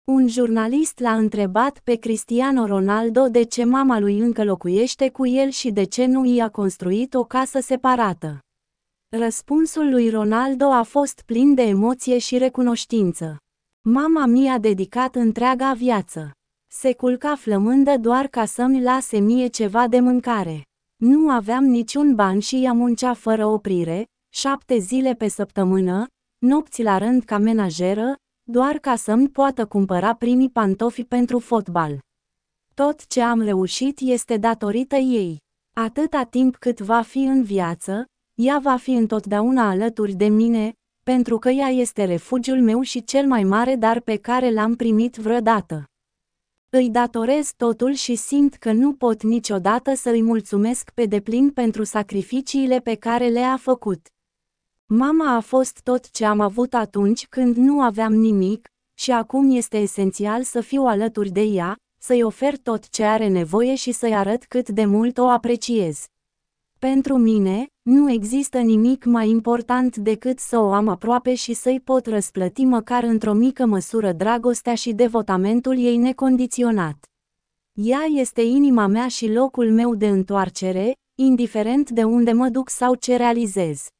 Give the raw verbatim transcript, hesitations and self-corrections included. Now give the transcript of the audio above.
Un jurnalist l-a întrebat pe Cristiano Ronaldo de ce mama lui încă locuiește cu el și de ce nu i-a construit o casă separată. Răspunsul lui Ronaldo a fost plin de emoție și recunoștință. Mama mi-a dedicat întreaga viață. Se culca flămândă doar ca să-mi lase mie ceva de mâncare. Nu aveam niciun ban și ea muncea fără oprire, șapte zile pe săptămână, nopți la rând ca menajeră, doar ca să-mi poată cumpăra primii pantofi pentru fotbal. Tot ce am reușit este datorită ei. Atâta timp cât va fi în viață, ea va fi întotdeauna alături de mine, pentru că ea este refugiul meu și cel mai mare dar pe care l-am primit vreodată. Îi datorez totul și simt că nu pot niciodată să îi mulțumesc pe deplin pentru sacrificiile pe care le-a făcut. Mama a fost tot ce am avut atunci când nu aveam nimic, și acum este esențial să fiu alături de ea, să-i ofer tot ce are nevoie și să-i arăt cât de mult o apreciez. Pentru mine, nu există nimic mai important decât să o am aproape și să-i pot răsplăti măcar într-o mică măsură dragostea și devotamentul ei necondiționat. Ea este inima mea și locul meu de întoarcere, indiferent de unde mă duc sau ce realizez.